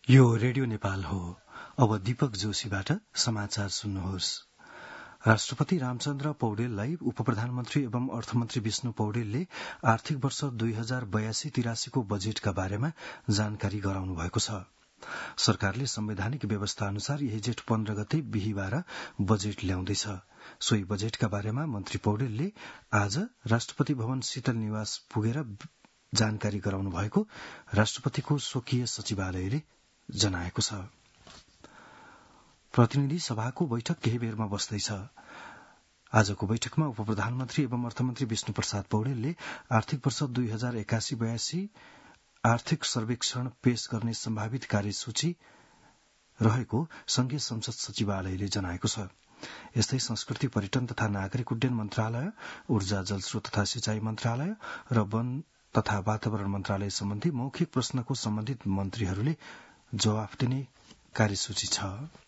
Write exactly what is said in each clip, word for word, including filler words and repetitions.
यो रेडियो नेपाल हो। अब दीपक जोशीबाट समाचार सुन्नुहोस्। राष्ट्रपति रामचन्द्र पौडेललाई उपप्रधानमन्त्री एवं अर्थमन्त्री विष्णु पौडेलले आर्थिक वर्ष दुई हजार बयासी तिरासीको बजेटका बारेमा जानकारी गराउनु भएको छ। सरकारले संवैधानिक व्यवस्था अनुसार यही जेठ पन्ध्र गते बिहीबार बजेट ल्याउँदैछ। सोही बजेटका बारेमा मन्त्री पौडेलले आज राष्ट्रपति भवन शीतल निवास पुगेर जानकारी गराउनु भएको राष्ट्रपतिको स्वकीय सचिवालयले जनाएको छ। प्रतिनिधि सभाको बैठक केही बेरमा बस्दैछ। आजको बैठकमा उपप्रधानमन्त्री एवं अर्थमन्त्री विष्णु प्रसाद पौडेलले आर्थिक वर्ष दुई हजार एकासी बयासी आर्थिक सर्वेक्षण पेश गर्ने सम्भावित कार्यसूची रहेको संघीय संसद सचिवालयले जनाएको छ। यस्तै संस्कृति पर्यटन तथा नागरिक उड्डयन मन्त्रालय, ऊर्जा जलस्रोत तथा सिंचाई मन्त्रालय र वन तथा वातावरण मन्त्रालय सम्बन्धी मौखिक प्रश्नको सम्बन्धित मन्त्रीहरूले जवाफ दिने कार्यसूची छ।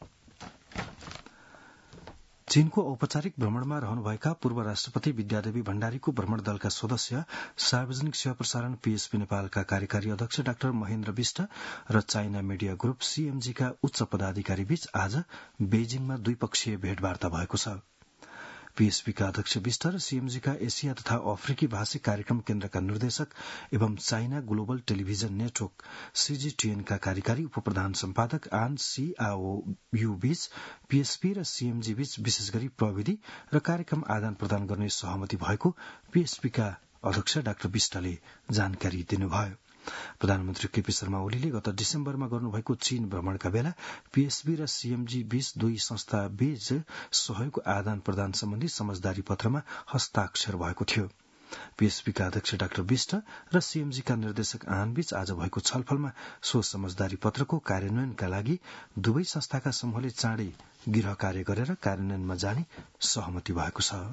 चीनको औपचारिक भ्रमणमा रहनुभएका पूर्व राष्ट्रपति विद्यादेवी भण्डारीको भ्रमण दलका सदस्य सार्वजनिक सेवा प्रसारण पीएसपी नेपालका कार्यकारी अध्यक्ष डाक्टर महेन्द्र विष्ट र चाइना मीडिया ग्रुप सीएमजीका उच्च पदाधिकारी बीच आज बेजिङमा द्विपक्षीय भेटवार्ता भएको छ। पीएसपीका अध्यक्ष विष्ट र सीएमजीका एसिया तथा अफ्रिकी भाषिक कार्यक्रम केन्द्रका निर्देशक एवं चाइना ग्लोबल टेलिभिजन नेटवर्क सीजीटीएनका कार्यकारी उपप्रधान सम्पादक आन सी आओ यू बीच पीएसपी र सीएमजी बीच विशेष गरी प्रविधि र कार्यक्रम आदान प्रदान गर्ने सहमति भएको पीएसपीका अध्यक्ष डाक्टर विष्टले जानकारी दिनुभयो। प्रधानमन्त्री केपी शर्मा ओलीले गत डिसेम्बरमा गर्नुभएको चीन भ्रमणका बेला पीएसबी र सीएमजी बीच दुई संस्था बीच सहयोग आदान प्रदान सम्बन्धी समझदारी पत्रमा हस्ताक्षर भएको थियो। पीएसबीका अध्यक्ष डाक्टर विष्ट र सीएमजीका निर्देशक आन बीच आज भएको छलफलमा सो समझदारी पत्रको कार्यान्वयनका लागि दुवै संस्थाका समूहले चाँडै गृह कार्य गरेर कार्यान्वयनमा जाने सहमति भएको छ।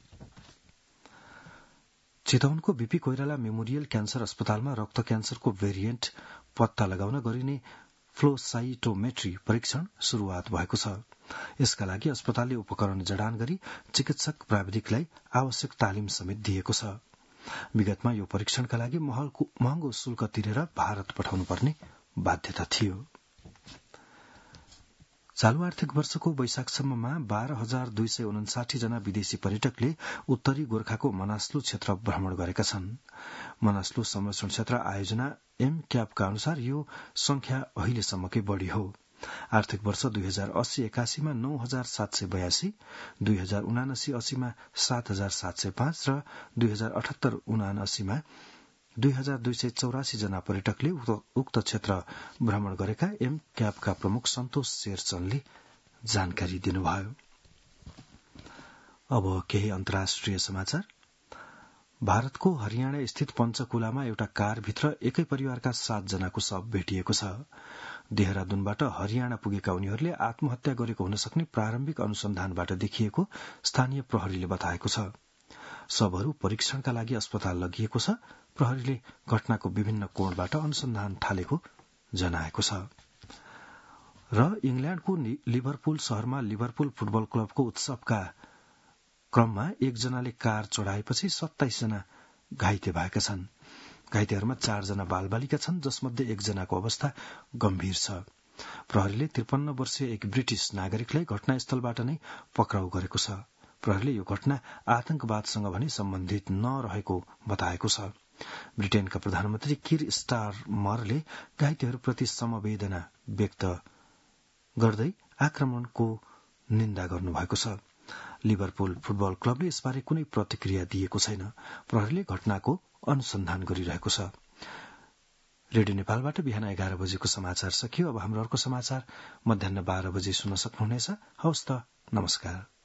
चितवनको बीपी कोइराला मेमोरियल क्यान्सर अस्पतालमा रक्त क्यान्सरको भेरिएन्ट पत्ता लगाउन गरिने फ्लोसाइटोमेट्री परीक्षण शुरूआत भएको छ। यसका लागि अस्पतालले उपकरण जडान गरी चिकित्सक प्राविधिकलाई आवश्यक तालिम समेत दिएको छ। विगतमा यो परीक्षणका लागि महँगो शुल्क तिरेर भारत पठाउनु पर्ने बाध्यता थियो। चालू आर्थिक वर्षको वैशाखसम्ममा बाह्र हजार दुई सय उनासाठी जना विदेशी पर्यटकले उत्तरी गोर्खाको मनास्लु क्षेत्र भ्रमण गरेका छन्। मनास्लु संरक्षण क्षेत्र आयोजना एम क्यापका अनुसार यो संख्या अहिलेसम्मकै बढ़ी हो। आर्थिक वर्ष दुई हजार अस्सी एकासीमा नौ हजार सात सय बयासी, दुई हजार उनासी अस्सीमा सात हजार सात सय पाँच र दुई हजार अठहत्तर उनासीमा दुई हजार दुई सय चौरासी जना पर्यटकले उक्त क्षेत्र भ्रमण गरेका एम क्यापका प्रमुख सन्तोष शेरचनले जानकारी दिनुभयो। अब केही अन्तर्राष्ट्रिय समाचार। भारतको हरियाणा स्थित पञ्चकुलामा एउटा कारभित्र एकै परिवारका सात जनाको शव भेटिएको छ। देहरादूनबाट हरियाणा पुगेका उनीहरूले आत्महत्या गरेको हुन सक्ने प्रारम्भिक अनुसन्धानबाट देखिएको स्थानीय प्रहरीले बताएको छ। शवहरू परीक्षणका लागि अस्पताल लगिएको छ। प्रहरीले घटनाको विभिन्न कोणबाट अनुसन्धान थालेको जनाएको छ। र इंग्ल्याण्डको लिभरपुल शहरमा लिभरपुल फुटबल क्लबको उत्सवका क्रममा एकजनाले कार चढ़ाएपछि सत्ताइस जना घाइते भएका छन्। घाइतेहरूमा चारजना बालबालिका छन्, जसमध्ये एकजनाको अवस्था गम्भीर छ। प्रहरीले त्रिपन्न वर्षीय एक ब्रिटिश नागरिकलाई घटनास्थलबाट नै पक्राउ गरेको छ। प्रहरीले यो घटना आतंकवादसँग भने सम्बन्धित नरहेको बताएको छ। ब्रिटेनका प्रधानमन्त्री किर स्टारमरले घाइतेहरूप्रति समवेदना व्यक्त गर्दै आक्रमणको निन्दा गर्नुभएको छ। लिभरपुल फुटबल क्लबले यसबारे कुनै प्रतिक्रिया दिएको छैन। प्रहरीले घटनाको अनुसन्धान गरिरहेको छ। रेडियो नेपालबाट बिहान एघार बजेको समाचार सकियो। अब हाम्रो अर्को समाचार मध्याह बाह्र बजे सुन्न सक्नुहुनेछ। हवस् त, नमस्कार।